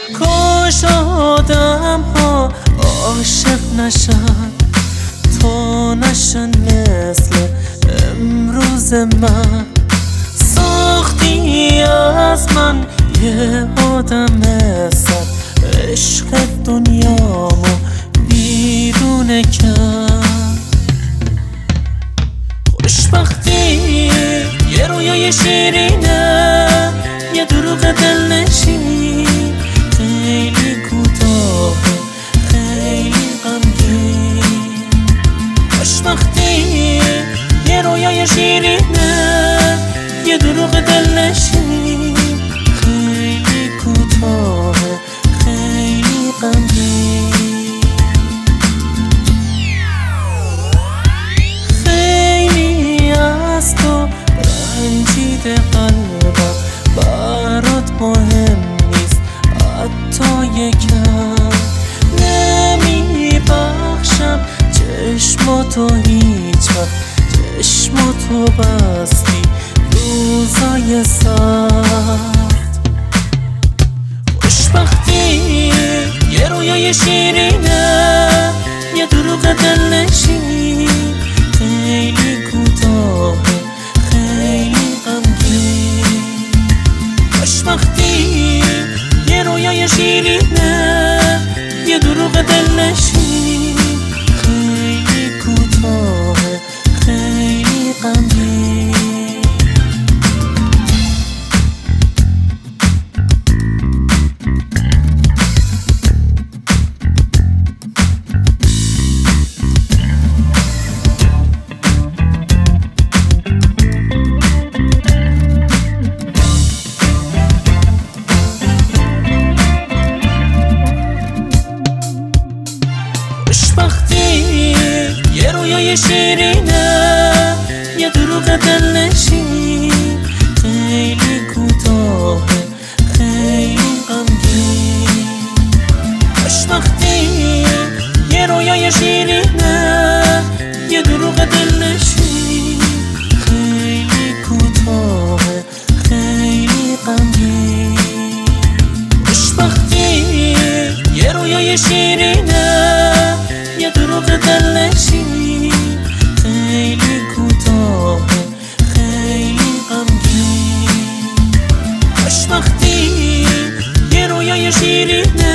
کاش آدم ها عاشق نشن تا نشن مثل امروز من. ساختی از من یه آدم سر، عشق دنیامو بیرون کرد. خوشبختی یه رویای شیرینه، یه دروغ دلنشین، خیلی کوتاه خیلی غمگین. خوشبختی یه رویای شیرینه، یه دروغ دلنشین، خیلی کوتاه خیلی غمگین. خیلی از تو رنجیده قلبم، برات مهم نیست حتی یکم. نمیبخشم چشماتو هیچ وقت، چشماتو بستی روزای سخت. خوشبختی یه رویای شیرینه، یه دروغ دلنشین، خیلی کوتاه خیلی غمگین. خوشبختی یه رویای شیرینه، یه دروغ دلنشین، خیلی کوتاه خیلی غمگین. خوشبختی یه رویای شیرینه، یه دروغ دلنشین، خیلی کوتاه خیلی غمگین. خوشبختی یه رویای شیرینه، یه دروغ دلنشین، خیلی کوتاه خیلی غمگین. خوشبختی یه رویای شیرینه، یه دروغ دلنشین، خیلی کوتاه خیلی غمگین. خوشبختی یه رویای شیرینه،